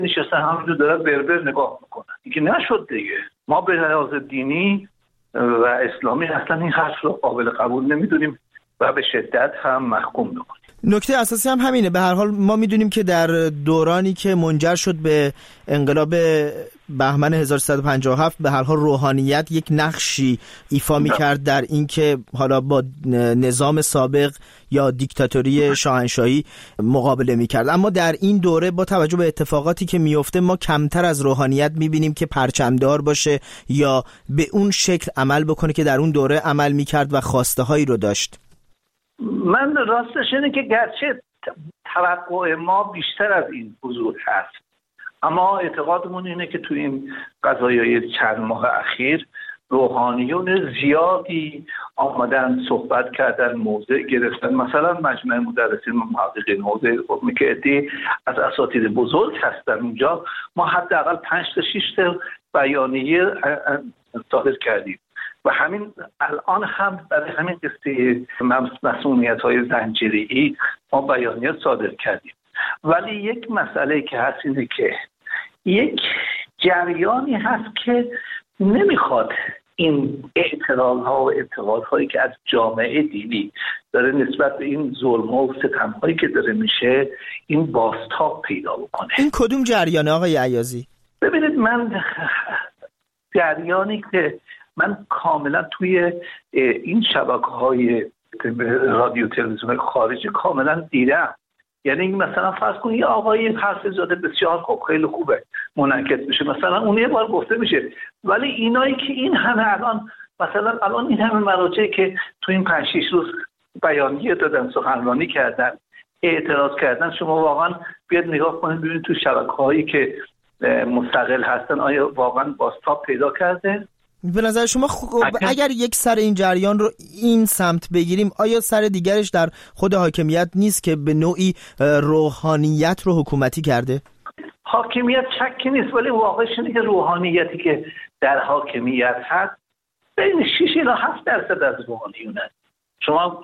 نشستن همونجور دارن بربر نگاه میکنن. اینکه نشد دیگه. ما به لحاظ دینی و اسلامی اصلا این حرف رو قابل قبول نمیدونیم و به شدت هم محکوم میکنیم. نکته اساسی هم همینه. به هر حال ما میدونیم که در دورانی که منجر شد به انقلاب بهمن 1357 به هر حال روحانیت یک نقشی ایفا میکرد در این که حالا با نظام سابق یا دیکتاتوری شاهنشاهی مقابله میکرد. اما در این دوره با توجه به اتفاقاتی که میفته ما کمتر از روحانیت میبینیم که پرچمدار باشه یا به اون شکل عمل بکنه که در اون دوره عمل میکرد و خواسته هایی رو داشت. من راستش اینه که گرچه توقع ما بیشتر از این حضور هست، اما اعتقادمون اینه که تو این قضایای چند ماه اخیر روحانیون زیادی آمدن صحبت کردن، موضع گرفتن. مثلا مجمع مدرسین و محققین حوزه علوم که عده‌ای از اساتید بزرگ هستن اونجا، ما حداقل 5 تا 6 تا بیانیه صادر کردیم و همین الان هم برای همین قصه مسئولیت‌های زنجیره‌ای ما بیانیه صادر کردیم. ولی یک مسئله که هست اینه که یک جریانی هست که نمیخواد این اعتراض‌ها و اعتقادهایی که از جامعه دینی داره نسبت به این ظلم‌ها و ستم‌هایی که داره میشه این بازتاب پیدا بکنه. این کدوم جریانه آقای عیاضی؟ ببینید، من جریانی که من کاملا توی این شبکه‌های رادیو تلویزیون خارجی کاملا دیدم. یعنی مثلا فرض کنید یه آقای حرف زاده بسیار خوب، خیلی خوبه، منعکس میشه، مثلا اون یه بار گفته میشه. ولی اینایی که این همه الان این همه مراجعی که تو این 5-6 روز بیانیه دادن، سخنرانی کردن، اعتراض کردن، شما واقعا بیاد نگاه کنید ببینید تو شبکه‌هایی که مستقل هستن آیا واقعا بازتاب پیدا کرده؟ به نظر شما اگر یک سر این جریان رو این سمت بگیریم، آیا سر دیگرش در خود حاکمیت نیست که به نوعی روحانیت رو حکومتی کرده؟ حاکمیت شکی نیست، ولی واقعش اینه که روحانیتی که در حاکمیت هست بین 6 الی 7% از روحانیونه. شما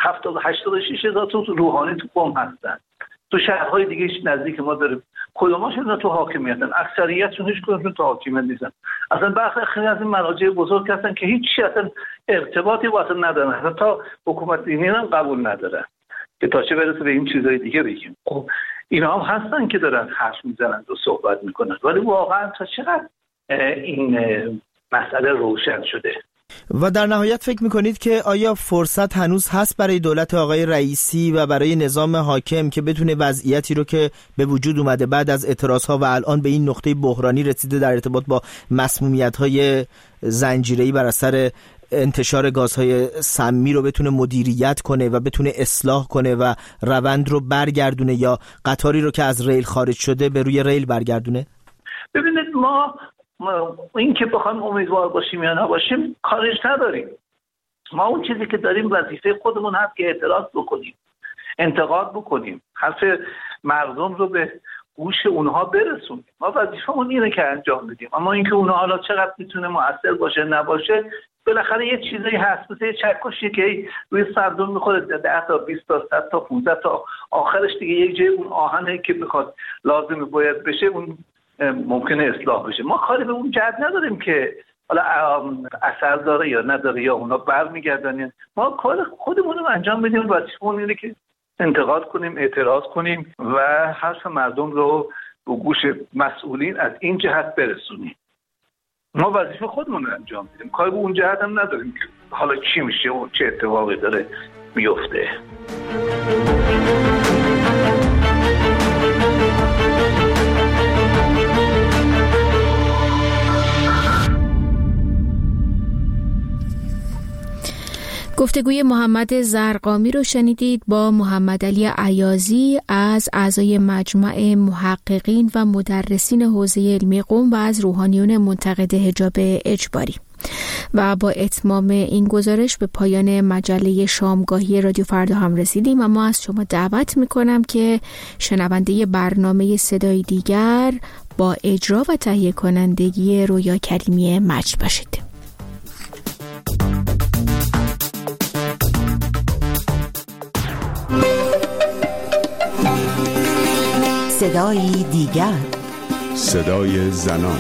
86,000 تا روحانی تو قم هستن. تو شهرهای دیگه نزدیک ما داره، کدوماشون تو حاکمیتن، اکثریتشون هیچ کدومشون تو حاکمیت نیستن. اصلا خیلی از این مراجع بزرگ هستن که هیچ اصلا ارتباطی با اصلا ندارن، اصلا تا حکومت دینی هم قبول ندارن که تا چه برسه به این چیزای دیگه بگیم. خب اینا هم هستن که دارن حرف میزنن و صحبت میکنن، ولی واقعا تا چقدر این مسئله روشن شده؟ و در نهایت فکر میکنید که آیا فرصت هنوز هست برای دولت آقای رئیسی و برای نظام حاکم که بتونه وضعیتی رو که به وجود اومده بعد از اعتراضها و الان به این نقطه بحرانی رسیده در ارتباط با مسمومیت‌های زنجیره‌ای بر اثر انتشار گازهای سمی رو بتونه مدیریت کنه و بتونه اصلاح کنه و روند رو برگردونه یا قطاری رو که از ریل خارج شده به روی ریل برگردونه؟ ببینید، ما این که بخوایم امیدوار باشیم یا نباشیم کارش نداریم. ما اون چیزی که داریم وظیفه خودمون هست که اعتراض بکنیم، انتقاد بکنیم، حرف مردم رو به گوش اونها برسونیم. ما وظیفمون اینه که انجام بدیم. اما اینکه اونها حالا چقدر میتونه مؤثر باشه نباشه، بالاخره یه چیزایی هست، مثل چکشی که روی سردون میخوره 10 تا 20 تا 100 تا 15 تا، آخرش دیگه یک جای اون آهنه که بخواد لازم باید بشه اون ممکنه اصلاح بشه. ما کاری به اون جهت نداریم که حالا اثر داره یا نداره یا اونا برمیگردن. ما کار خودمون رو انجام بدیم، وظیفه‌مون اینه که انتقاد کنیم، اعتراض کنیم و حرف مردم رو به گوش مسئولین از این جهت برسونیم. ما وظیفه خودمون رو انجام بدیم، کاری به اون جهت هم نداریم که حالا چی میشه و چه اتفاقی داره میفته. گفتگوی محمد زرقامی رو شنیدید با محمد علی عیاضی از اعضای مجمع محققین و مدرسین حوزه علمی قم و از روحانیون منتقد حجاب اجباری. و با اتمام این گزارش به پایان مجله شامگاهی رادیو فردا هم رسیدیم. اما از شما دعوت میکنم که شنونده برنامه صدای دیگر با اجرا و تهیه کنندگی رویا کریمی مجد باشید. صدای دیگر. صدای زنان.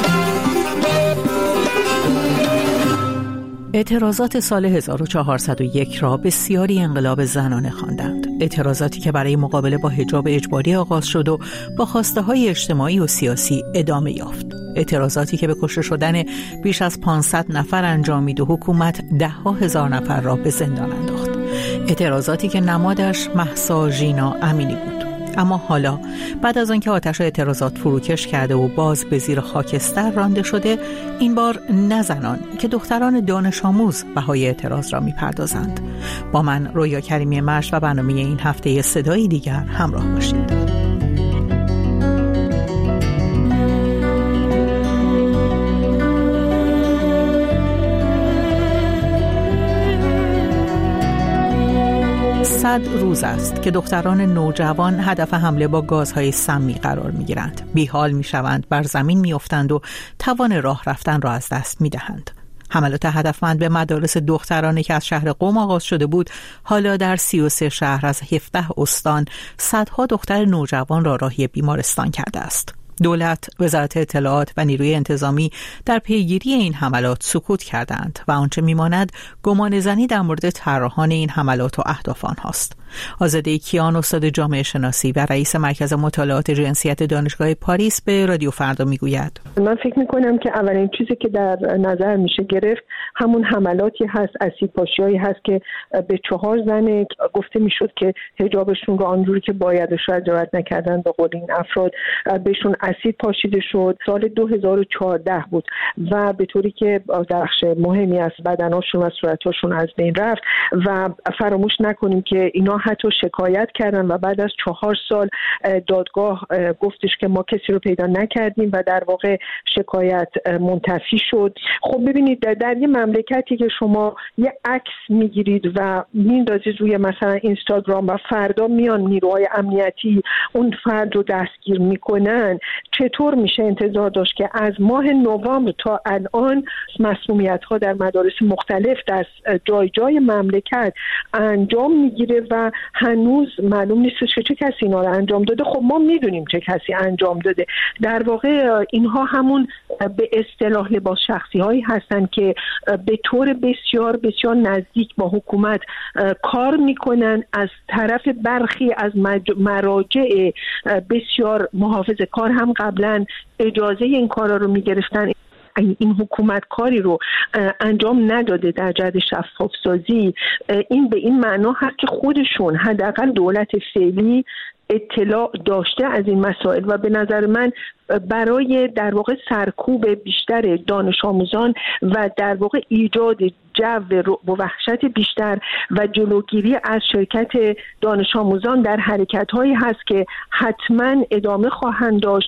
اعتراضات سال 1401 را بسیاری انقلاب زنانه خواندند. اعتراضاتی که برای مقابله با حجاب اجباری آغاز شد و با خواسته‌های اجتماعی و سیاسی ادامه یافت. اعتراضاتی که به کشته شدن بیش از 500 نفر انجامید و حکومت ده‌ها هزار نفر را به زندان انداخت. اعتراضاتی که نمادش مهسا ژینا امینی بود. اما حالا بعد از آنکه آتش اعتراضات فروکش کرده و باز به زیر خاکستر رانده شده، این بار نه زنان که دختران دانش آموز بهای اعتراض را می‌پردازند. با من رویا کریمی مشت و برنامه این هفته صدای دیگر همراه باشید. صد روز است که دختران نوجوان هدف حمله با گازهای سمی قرار می‌گیرند. بیحال می‌شوند، بر زمین می‌افتند و توان راه رفتن را از دست می‌دهند. حملات هدفمند به مدارس دخترانه که از شهر قم آغاز شده بود، حالا در 33 شهر از 17 استان صدها دختر نوجوان را راهی بیمارستان کرده است. دولت، وزارت اطلاعات و نیروی انتظامی در پیگیری این حملات سکوت کردند و آنچه میماند گمان زنی در مورد طراحان این حملات و اهداف آنهاست. آزاده کیان، استاد جامعه شناسی و رئیس مرکز مطالعات جنسیت دانشگاه پاریس، به رادیو فردا میگوید: من فکر میکنم که اولین چیزی که در نظر میشه گرفت همون حملاتی هست، اسیدپاشی‌هایی هست که به 4 زن گفته میشد که حجابشون رو آنجوری که باید شاید رعایت نکردن، به قول این افراد بهشون اسید پاشیده شد. سال 2014 بود و به طوری که بخش مهمی از بدناشون و صورتاشون از بین رفت و فراموش نکنیم که اینا حتی شکایت کردن و بعد از 4 سال دادگاه گفتش که ما کسی رو پیدا نکردیم و در واقع شکایت منتفی شد. خب ببینید در یه مملکتی که شما یه عکس میگیرید و میندازید روی مثلا اینستاگرام و فردا میان نیروهای امنیتی اون فرد رو دستگیر میکنن، چطور میشه انتظار داشت که از ماه نوامبر تا الان مسمومیت‌ها در مدارس مختلف در جای جای مملکت انجام میگیره و هنوز معلوم نیست چه کسی اینا رو انجام داده؟ خب ما میدونیم چه کسی انجام داده. در واقع اینها همون به اصطلاح لباس شخصی هایی هستن که به طور بسیار بسیار نزدیک با حکومت کار میکنن. از طرف برخی از مراجع بسیار محافظه کار هم قبلا اجازه این کارا رو میگرفتن. این حکومت کاری رو انجام نداده در جهت شفاف سازی. این به این معنا هست که خودشون حداقل دولت فعلی اطلاع داشته از این مسائل و به نظر من برای در واقع سرکوب بیشتر دانش آموزان و در واقع ایجاد جو وحشت بیشتر و جلوگیری از شرکت دانش آموزان در حرکت‌هایی هست که حتما ادامه خواهند داشت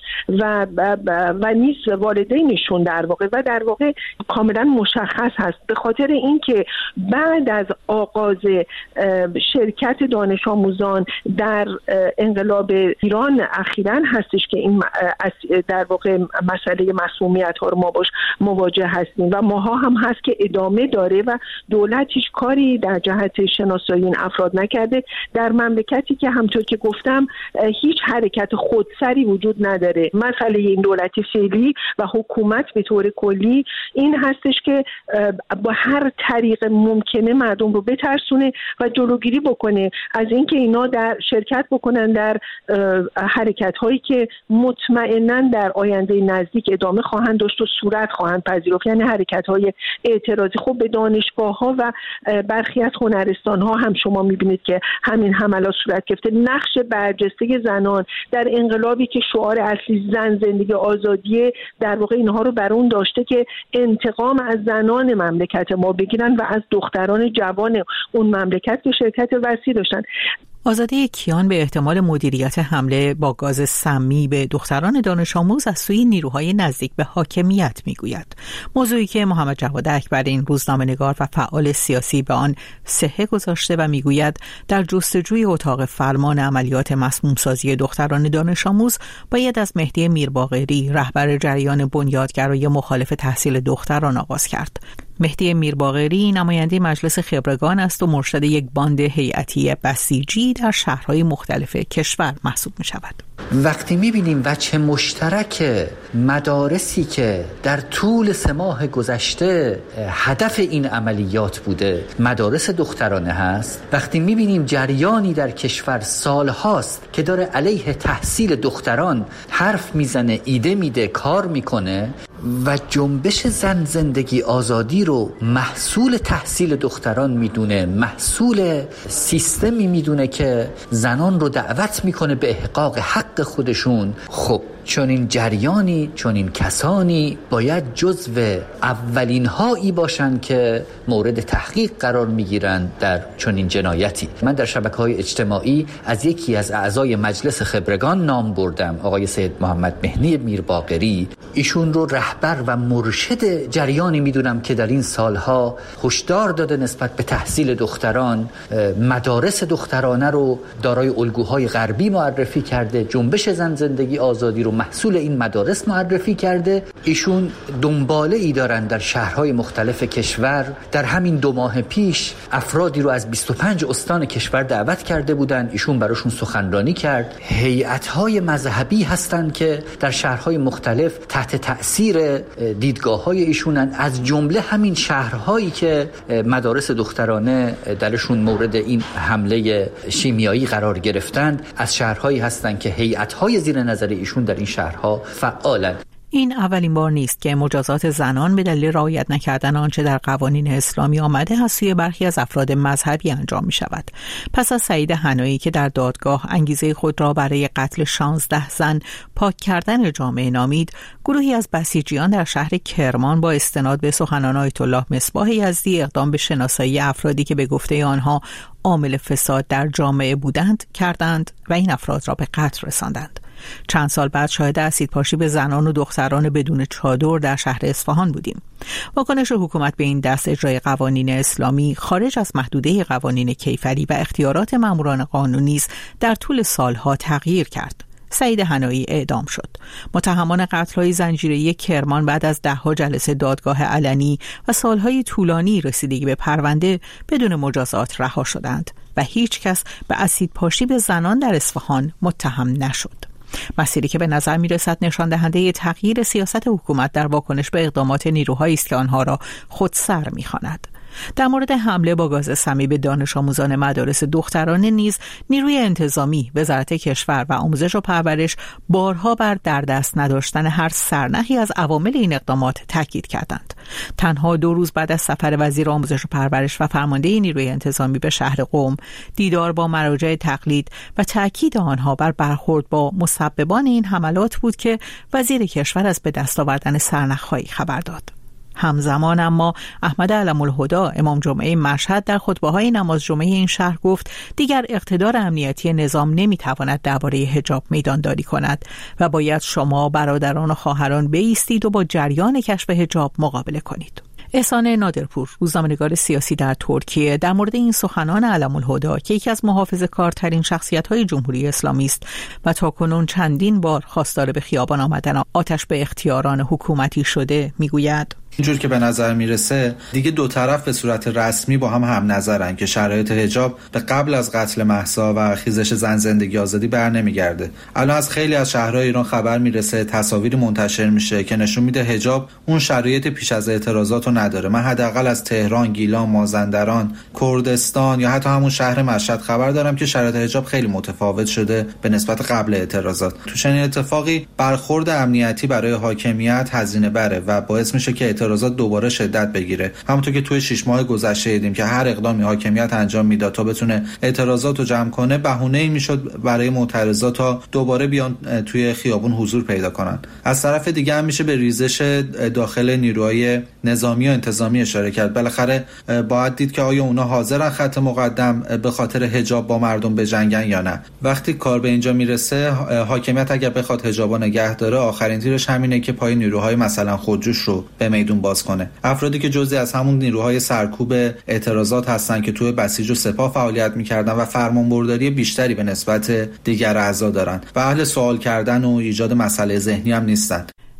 و نیز والدینشون در واقع کاملا مشخص هست، به خاطر اینکه بعد از آغاز شرکت دانش آموزان در انقلاب ایران اخیراً هستش که این در واقع مسئله مسمومیت ها رو ما باش مواجه هستیم و ماها هم هست که ادامه داره و دولت هیچ کاری در جهت شناسایی این افراد نکرده در مملکتی که همطور که گفتم هیچ حرکت خودسری وجود نداره. مسئله این دولت فعلی و حکومت به طور کلی این هستش که با هر طریق ممکنه مردم رو بترسونه و جلوگیری بکنه از اینکه اینا در شرکت بکنن در حرکت هایی که مطمئناً در آینده نزدیک ادامه خواهند داشت و صورت خواهند پذیرفت، یعنی حرکت‌های اعتراضی. خب به دانشگاه‌ها و برخی از هنرستان‌ها هم شما می‌بینید که همین حملات صورت گرفته. نقش برجسته زنان در انقلابی که شعار اصلی زن زندگی آزادی در واقع اینها رو بر اون داشته که انتقام از زنان مملکت ما بگیرن و از دختران جوان اون مملکت که شرکت وسیع داشتن. آزاده کیان به احتمال مدیریت حمله با گاز سمی به دختران دانش آموز از سوی نیروهای نزدیک به حاکمیت میگوید. موضوعی که محمد جواد اکبری، روزنامه‌نگار و فعال سیاسی، به آن صحه گذاشته و میگوید در جستجوی اتاق فرمان عملیات مسمومسازی دختران دانش آموز باید از مهدی میرباقری، رهبر جریان بنیادگرای مخالف تحصیل دختران آغاز کرد. مهدی میرباقری نماینده مجلس خبرگان است و مرشد یک باند هیئتی بسیجی در شهرهای مختلف کشور محسوب می شود. وقتی می‌بینیم وجه مشترک مدارسی که در طول 3 ماه گذشته هدف این عملیات بوده مدارس دخترانه هست، وقتی می‌بینیم جریانی در کشور سالهاست که داره علیه تحصیل دختران حرف میزنه، ایده میده، کار میکنه و جنبش زن زندگی آزادی رو محصول تحصیل دختران میدونه، محصول سیستمی میدونه که زنان رو دعوت میکنه به احقاق حق خودشون، خب چون این جریانی، چون این کسانی باید جزو اولین هایی باشن که مورد تحقیق قرار میگیرن در چنین جنایتی. من در شبکه‌های اجتماعی از یکی از اعضای مجلس خبرگان نام بردم، آقای سید محمد مهدی میرباقری. ایشون رو رهبر و مرشد جریانی میدونم که در این سالها هشدار داده نسبت به تحصیل دختران، مدارس دخترانه رو دارای الگوهای غربی معرفی کرده، جنبش زن زندگی آزادی رو محصول این مدارس معرفی کرده. ایشون دنباله ای دارن در شهرهای مختلف کشور. در همین 2 ماه پیش افرادی رو از 25 استان کشور دعوت کرده بودن، ایشون براشون سخنرانی کرد. هیئت‌های مذهبی هستن که در شهرهای مختلف تحت تأثیر دیدگاه‌های ایشونن، از جمله همین شهرهایی که مدارس دخترانه درشون مورد این حمله شیمیایی قرار گرفتن، از شهرهایی هستن که هیئت‌های زیر نظر ایشون در این شهرها فعالند. این اولین بار نیست که مجازات زنان به دلیل رعایت نکردن آنچه در قوانین اسلامی آمده از سوی برخی از افراد مذهبی انجام می شود. پس از سعید حنایی که در دادگاه انگیزه خود را برای قتل 16 زن پاک کردن جامعه نامید، گروهی از بسیجیان در شهر کرمان با استناد به سخنان آیت الله مصباح یزدی اقدام به شناسایی افرادی که به گفته آنها عامل فساد در جامعه بودند کردند و این افراد را به قتل رساندند. چند سال بعد شاهد اسیدپاشی به زنان و دختران بدون چادر در شهر اصفهان بودیم. واکنش حکومت به این دست اجرای قوانین اسلامی خارج از محدوده قوانین کیفری و اختیارات ماموران قانونی است در طول سالها تغییر کرد. سعید حنایی اعدام شد. متهمان قتل‌های زنجیره‌ای کرمان بعد از 10 جلسه دادگاه علنی و سالهای طولانی رسیدگی به پرونده بدون مجازات رها شدند و هیچ کس به اسیدپاشی به زنان در اصفهان متهم نشد. مسیری که به نظر می رسد نشان دهنده تغییر سیاست حکومت در واکنش به اقدامات نیروهایی است که آنها را خودسر می خواند. در مورد حمله با گاز سمی به دانش آموزان مدارس دخترانه نیز نیروی انتظامی، وزارت کشور و آموزش و پرورش بارها بر در دست نداشتن هر سرنخی از عوامل این اقدامات تاکید کردند. تنها 2 روز بعد از سفر وزیر آموزش و پرورش و فرمانده نیروی انتظامی به شهر قم، دیدار با مراجع تقلید و تاکید آنها بر برخورد با مسببان این حملات بود که وزیر کشور از به دست آوردن سرنخ‌هایی خبر داد. همزمان اما احمد علم‌الهدی امام جمعه مشهد در خطبه‌های نماز جمعه این شهر گفت دیگر اقتدار امنیتی نظام نمی‌تواند درباره حجاب میدانداری کند و باید شما برادران و خواهران بایستید و با جریان کشف حجاب مقابله کنید. احسان نادرپور، روزنامه‌نگار سیاسی در ترکیه، در مورد این سخنان علم‌الهدی که یکی از محافظه‌کارترین شخصیت‌های جمهوری اسلامی است و تاکنون چندین بار خواستار به خیابان آمدن آتش به اختیاران حکومتی شده، میگوید اینجور که به نظر میرسه دیگه 2 طرف به صورت رسمی با هم نظرن که شرایط حجاب به قبل از قتل مهسا و خیزش زن زندگی آزادی بر نمیگرده. الان از خیلی از شهرهای ایران خبر میرسه، تصاویری منتشر میشه که نشون میده حجاب اون شرایط پیش از اعتراضات رو نداره. من حداقل از تهران، گیلان، مازندران، کردستان یا حتی همون شهر مشهد خبر دارم که شرایط حجاب خیلی متفاوت شده به نسبت قبل اعتراضات. تو چنین اتفاقی برخورد امنیتی برای حاکمیت هزینه بره و باعث میشه که اعتراضات دوباره شدت بگیره. همونطور که توی 6 ماه گذشته دیدیم که هر اقدامی حاکمیت انجام میداد تا بتونه اعتراضات رو جمع کنه، بهونه‌ای میشد برای معترضات تا دوباره بیان توی خیابون حضور پیدا کنن. از طرف دیگه هم میشه به ریزش داخل نیروهای نظامی و انتظامی اشاره کرد. بالاخره باید دید که آیا اونا حاضرن خط مقدم به خاطر حجاب با مردم بجنگن یا نه. وقتی کار به اینجا میرسه، حاکمیت اگر بخواد حجابا نگه داره، آخرین تیرش همینه که پای نیروهای مثلا خودجوش رو به میدون باز کنه. افرادی که جزئی از همون نیروهای سرکوب اعتراضات هستن که توی بسیج و سپاه فعالیت میکردن و فرمانبرداری بیشتری به نسبت دیگر اعضا دارن و اهل سوال کردن و ایجاد مسئله ذهنی هم نیستن.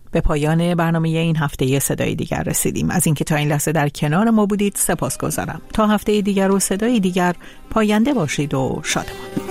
به پایان برنامه این هفته صدای دیگر رسیدیم. از اینکه تا این لحظه در کنار ما بودید سپاسگزارم. تا هفته دیگر و صدای دیگر، پاینده باشید و شادمان.